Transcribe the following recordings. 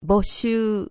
募集。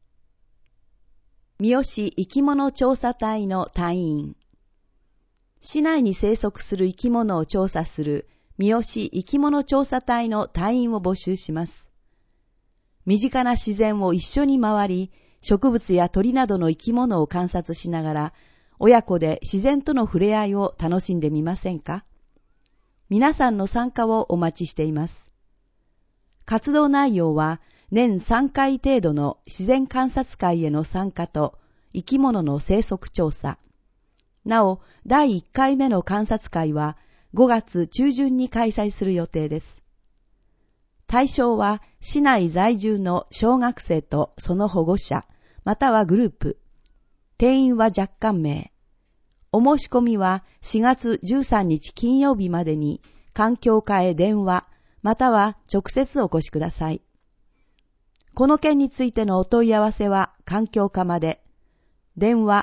三好生き物調査隊の隊員。市内に生息する生き物を調査する三好生き物調査隊の隊員を募集します。身近な自然を一緒に回り、植物や鳥などの生き物を観察しながら、親子で自然との触れ合いを楽しんでみませんか？皆さんの参加をお待ちしています。活動内容は、年3回程度の自然観察会への参加と生き物の生息調査。なお、第1回目の観察会は5月中旬に開催する予定です。対象は市内在住の小学生とその保護者、またはグループ。定員は若干名。お申し込みは4月13日金曜日までに環境課へ電話、または直接お越しください。この件についてのお問い合わせは環境課まで。電話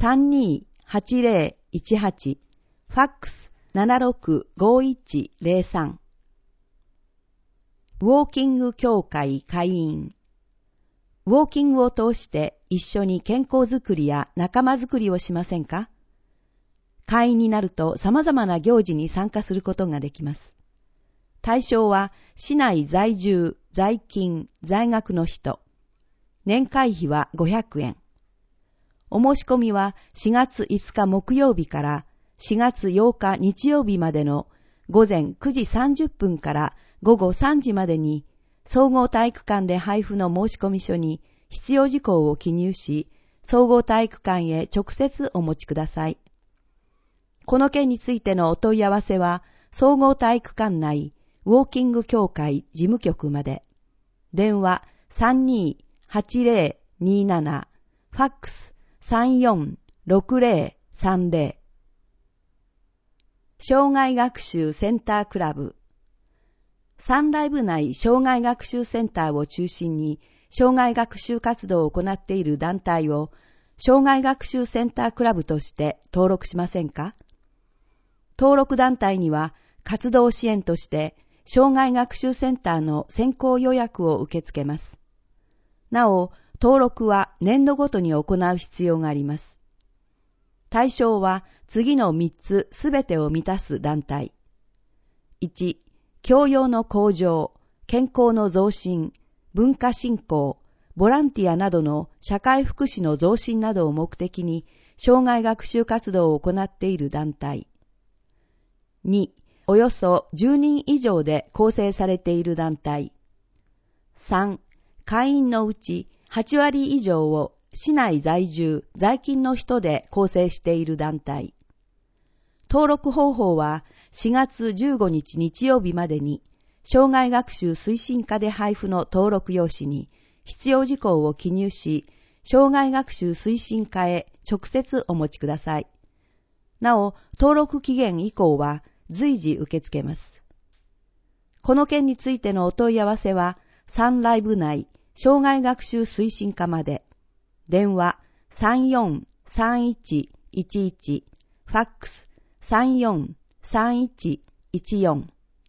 328018、ファックス765103。ウォーキング協会会員。ウォーキングを通して一緒に健康づくりや仲間づくりをしませんか？会員になると様々な行事に参加することができます。対象は市内在住、在勤、在学の人。年会費は500円。お申し込みは4月5日木曜日から4月8日日曜日までの午前9時30分から午後3時までに総合体育館で配布の申し込み書に必要事項を記入し、総合体育館へ直接お持ちください。この件についてのお問い合わせは総合体育館内ウォーキング協会事務局まで。電話328027、ファックス346030。障害学習センタークラブ。サンライブ内障害学習センターを中心に障害学習活動を行っている団体を障害学習センタークラブとして登録しませんか？登録団体には活動支援として障害学習センターの先行予約を受け付けます。なお、登録は年度ごとに行う必要があります。対象は次の3つすべてを満たす団体。1、教養の向上、健康の増進、文化振興、ボランティアなどの社会福祉の増進などを目的に障害学習活動を行っている団体。2、およそ10人以上で構成されている団体。3、会員のうち8割以上を市内在住、在勤の人で構成している団体。登録方法は4月15日日曜日までに障害学習推進課で配布の登録用紙に必要事項を記入し、障害学習推進課へ直接お持ちください。なお、登録期限以降は随時受け付けます。この件についてのお問い合わせは、サンライブ内障害学習推進課まで。電話343111、ファックス343114。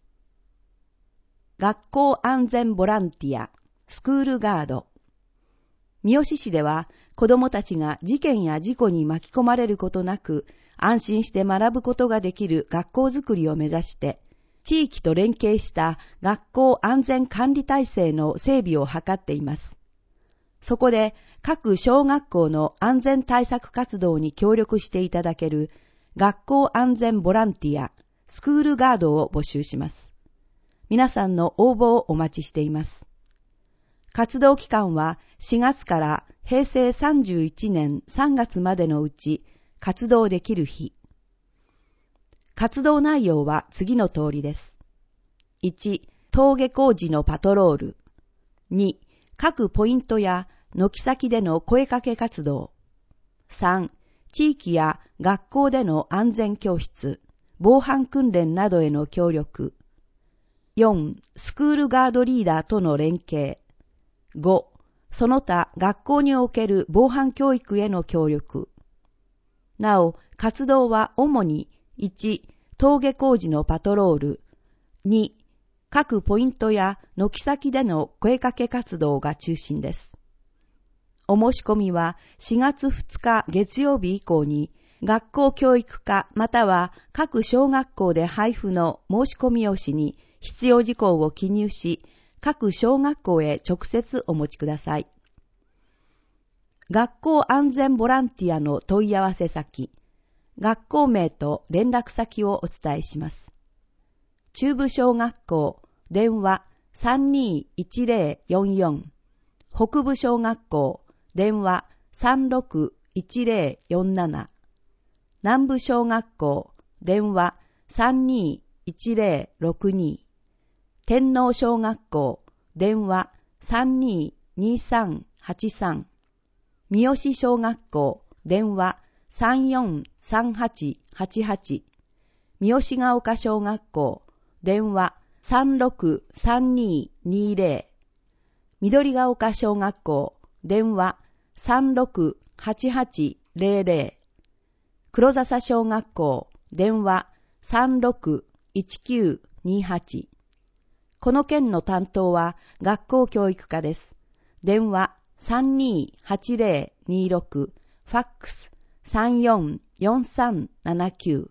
学校安全ボランティア、スクールガード。三好市では子どもたちが事件や事故に巻き込まれることなく安心して学ぶことができる学校づくりを目指して地域と連携した学校安全管理体制の整備を図っています。そこで各小学校の安全対策活動に協力していただける学校安全ボランティア、スクールガードを募集します。皆さんの応募をお待ちしています。活動期間は4月から平成31年3月までのうち活動できる日。活動内容は次の通りです。1、登下校時のパトロール。2、各ポイントや軒先での声かけ活動。3、地域や学校での安全教室、防犯訓練などへの協力。4、スクールガードリーダーとの連携。5、その他学校における防犯教育への協力。なお、活動は主に1、登下校時のパトロール、2、 各ポイントや軒先での声かけ活動が中心です。お申し込みは4月2日月曜日以降に学校教育課または各小学校で配布の申し込み用紙に必要事項を記入し、各小学校へ直接お持ちください。学校安全ボランティアの問い合わせ先、学校名と連絡先をお伝えします。中部小学校、電話 321044、北部小学校、電話 361047、南部小学校、電話 321062、天皇小学校、電話 322383、三好小学校、電話 343888、三好ヶ丘小学校、電話 363220、緑ヶ丘小学校、電話 368800、黒笹小学校、電話 361928。この県の担当は学校教育課です。電話 328026、ファックス 344379。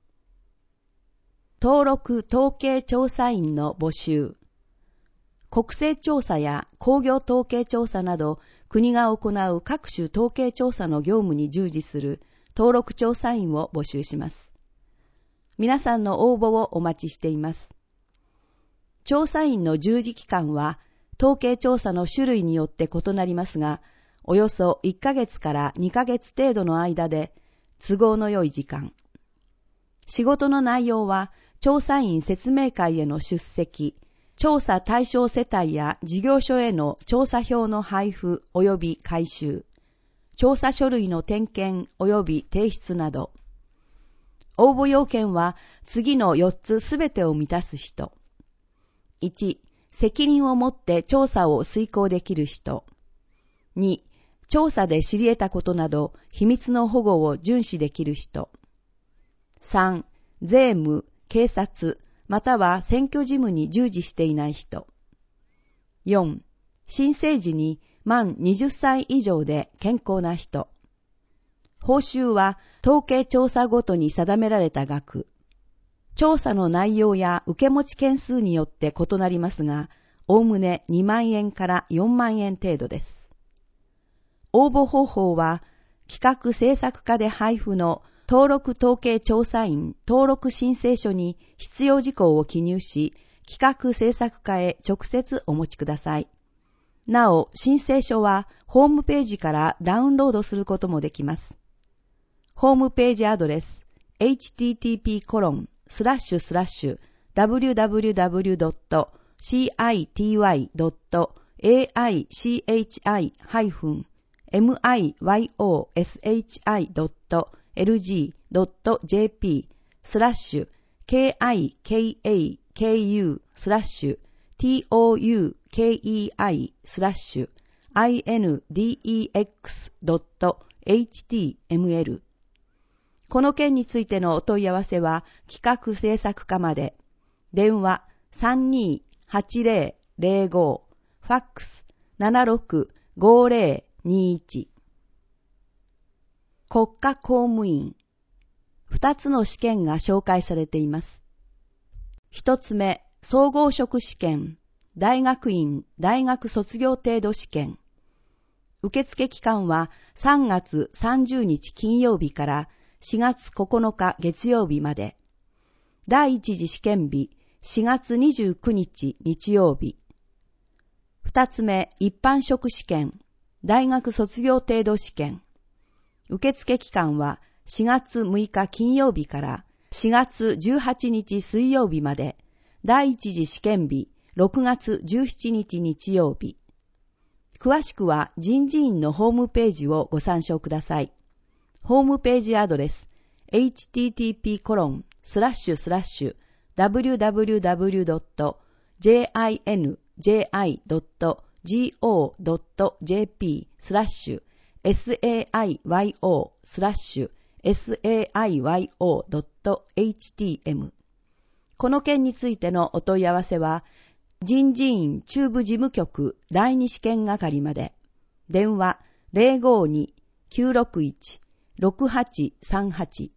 登録統計調査員の募集。国勢調査や工業統計調査など国が行う各種統計調査の業務に従事する登録調査員を募集します。皆さんの応募をお待ちしています。調査員の従事期間は統計調査の種類によって異なりますが、およそ1ヶ月から2ヶ月程度の間で都合の良い時間。仕事の内容は調査員説明会への出席、調査対象世帯や事業所への調査票の配布及び回収、調査書類の点検及び提出など。応募要件は次の4つすべてを満たす人。1、責任を持って調査を遂行できる人。2、調査で知り得たことなど秘密の保護を遵守できる人。3、税務、警察、または選挙事務に従事していない人。4、申請時に満20歳以上で健康な人。報酬は統計調査ごとに定められた額。調査の内容や受け持ち件数によって異なりますが、おおむね2万円から4万円程度です。応募方法は、企画制作課で配布の登録統計調査員登録申請書に必要事項を記入し、企画制作課へ直接お持ちください。なお、申請書はホームページからダウンロードすることもできます。ホームページアドレス http://www.citaui.jp/KIKU/KIKU/index.html。この件についてのお問い合わせは企画制作課まで。電話 328005、ファックス 765021。国家公務員。2つの試験が紹介されています。1つ目、総合職試験、大学院、大学卒業程度試験。受付期間は3月30日金曜日から4月9日月曜日まで。第一次試験日、4月29日日曜日。2つ目、一般職試験、大学卒業程度試験。受付期間は4月6日金曜日から4月18日水曜日まで。第一次試験日、6月17日日曜日。詳しくは人事院のホームページをご参照ください。ホームページアドレス http://www.jinji.go.jp/SAIYO/SAIYO.htm。 この件についてのお問い合わせは、人事院中部事務局第二試験係まで。電話 052-961-6838